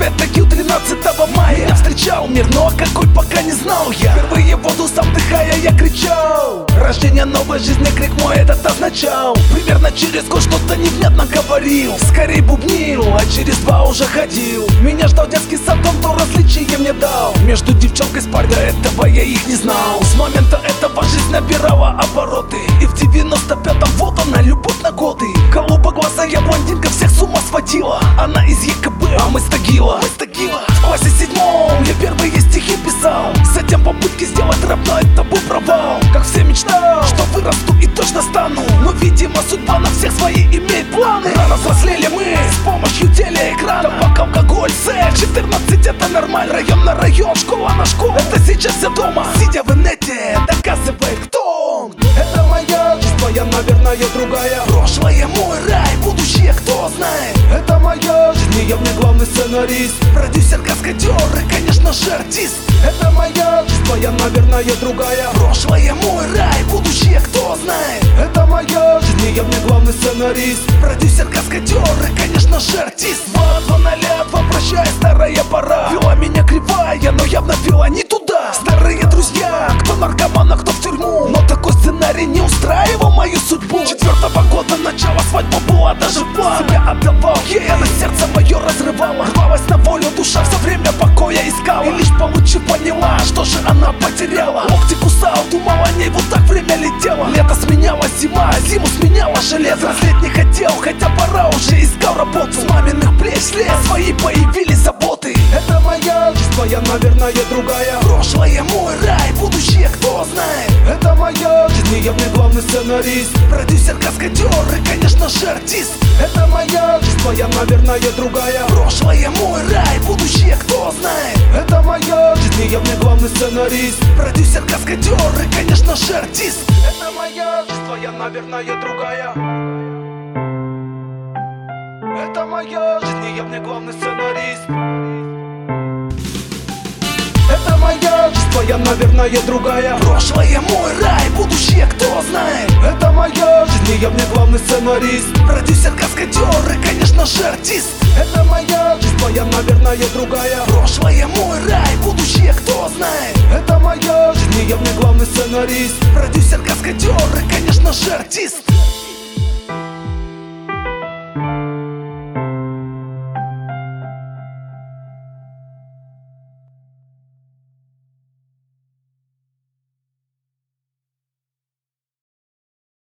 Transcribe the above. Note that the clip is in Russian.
опять-таки 13 мая меня встречал мир, но какой пока не знал я. Впервые воду сам вдыхая я кричал. Рождение новой жизни, крик мой этот означал. Примерно через год что-то невнятно говорил. Скорей бубнил, а через 2 уже ходил. Меня ждал детский сад, он то различие мне дал. Между девчонкой с парнем этого я их не знал. С момента этого жизнь набирала обороты. И в 95-м вот она, любовь на годы. Голубоглазая блондинка всех с ума сводила. Она из ЕКБ, а мы с Тагила. В классе 7-м я первые стихи писал. Затем попытки сделать рэп, но это был провал. Как все мечтал, что вырасту и точно стану. Но видимо судьба на всех свои имеет планы. Рано взрослели мы с помощью телеэкрана. Табак, алкоголь, секс, 14 это нормально. Район на район, школа на школу. Это сейчас я дома, сидя в инете, доказывает, кто он. Это моя жизнь, твоя, наверное, другая. Прошлое мой рай, будущее кто знает. Это моя жизнь, и я в ней главный сценарист. Продюсер, каскадер и, конечно же, артист. Это моя жизнь, твоя, наверное, другая. Прошлое мой рай, будущее кто знает. Это моя жизнь, и я в ней главный сценарист. Продюсер, каскадер и, конечно же, артист. 2-0-2, прощай, старая пора. Вела меня кривая, но явно вела не туда. Старые друзья, кто наркоман, а кто в тюрьму. Но такой сценарий не устраивал мою судьбу. 4-го года начала свадьба была даже в план. Себя отдавал ей, она сердце мое разрывала. Рвалась на волю, душа все время покоя искала. И лишь получив поняла, что же она потеряла. Локти кусал, думал о ней, вот так время летело. Лето сменяло зима, зиму сменяло железо. Взрослеть не хотел, хотя пора уже искал работу. С маминых плеч слез свои появились заботы. Это моя жизнь, твоя, наверное, другая. Прошлое мой рай, будущее кто знает. Это моя жизнь, и я в ней главный сценарист. Продюсер, каскадер и, конечно же, артист. Это моя жизнь, твоя, наверное, другая. Прошлое мой рай, будущее кто знает. Это моя жизнь, и я в ней главный сценарист. Продюсер, каскадер и, конечно же, артист. Это моя жизнь, твоя, наверное, другая. Это моя жизнь, и я в ней главный сценарист. Это моя жизнь, твоя, наверное, другая. Прошлое мой рай, будущее кто знает. Это моя жизнь, и я в ней главный сценарист. Продюсер, каскадер и, конечно же, артист. Это моя жизнь, твоя, наверное, другая. Прошлое мой рай, будущее кто знает. Это моя жизнь, и я в ней главный сценарист. Продюсер, каскадер и, конечно же, артист.